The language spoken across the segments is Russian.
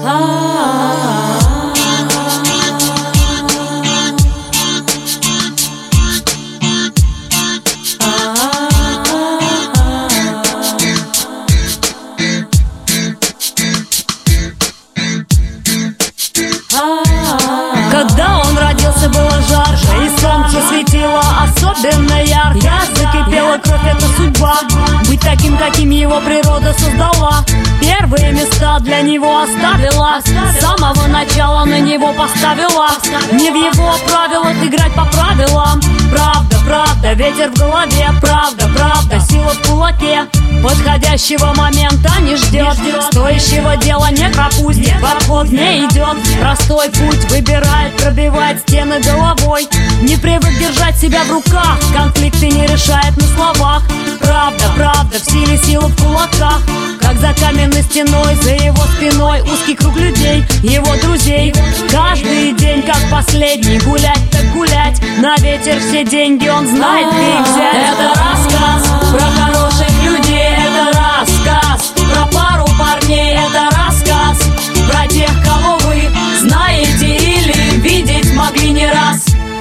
Когда он родился, было жарко, и солнце светило особенно ярко. Закипела кровь, это судьба, быть таким, каким его природа создала. Первые места для него оставила, с самого начала на него поставила. Не в его правилах играть по правилам. Правда, правда, ветер в голове. Правда, правда, сила в кулаке. Подходящего момента не ждет, стоящего дела не пропустит, в обход не идет. Простой путь выбирает, пробивает стены головой. Не привык держать себя в руках, конфликты не решает на словах. Правда, правда, в силе сила в кулаках. Как за каменной стеной, за его спиной узкий круг людей, его друзей. Каждый день как последний, гулять так гулять. На ветер все деньги он знает, где их взять. Это рассказ про хороших людей, это рассказ про пару парней, это рассказ про тех, кого вы знаете или видеть могли не раз.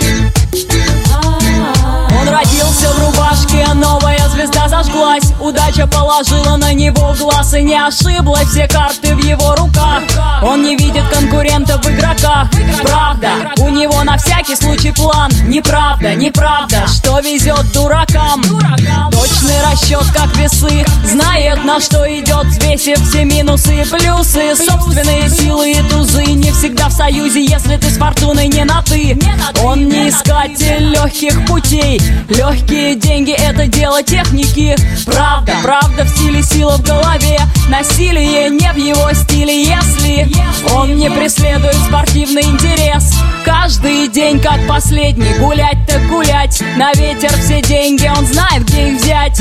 Он родился в рубашке, новая звезда зажглась. Удача положила на него глаз и не ошиблась, все карты в его руках. Он не видит конкурентов в игроках. Правда, у него на всякий случай план. Неправда, неправда, что везет дуракам. Точный расчет, как весы, знает, на что идет, взвесив все минусы и плюсы. Собственные силы и тузы не всегда в союзе, если ты с фортуной не на ты. Он не искатель легких путей. Легкие деньги — это дело техники. Правда, правда, в силе сила в голове. Насилие не в его стиле, если он не преследует спортивный интерес. Каждый день как последний, гулять так гулять. На ветер все деньги, он знает, где их взять.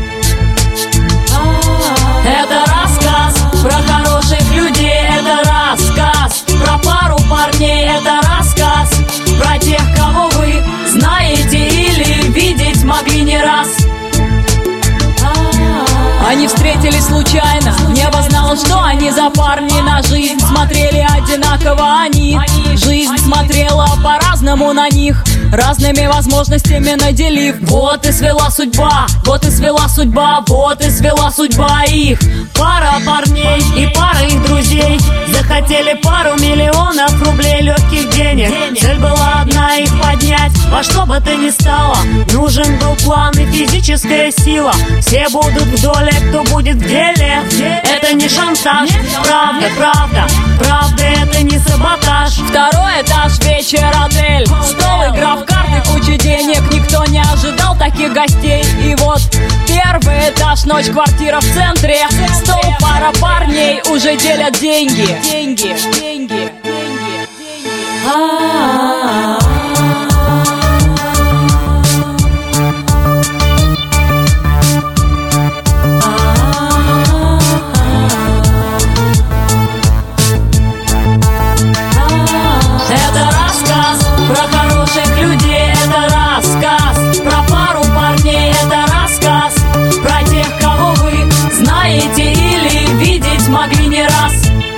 Это рассказ про хороших людей, это рассказ про пару парней, это рассказ про тех, кого вы знаете или видеть могли не раз. Они встретились случайно, небо знало, что они за парни. На жизнь смотрели одинаково они. Жизнь смотрела по-разному на них, разными возможностями наделив. Вот и свела судьба, вот и свела судьба, вот и свела судьба их. Пара парней и пара их друзей захотели пару миллионов рублей легких денег. Цель была одна — их поднять во что бы то ни стало. Нужен был план и физическая сила. Все будут в доле, кто будет в деле. Это не шантаж, правда, правда, правда, это не саботаж. Второй этаж, вечер, отель, стол, игра в карты, куча денег. Никто не ожидал таких гостей. И вот первый этаж, ночь, квартира в центре. Стол, пара парней уже делят деньги. Деньги, деньги, деньги, деньги. Могли не раз.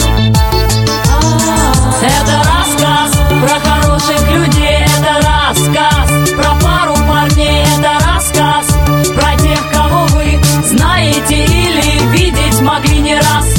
Это рассказ про хороших людей, это рассказ про пару парней, это рассказ про тех, кого вы знаете или видеть могли не раз.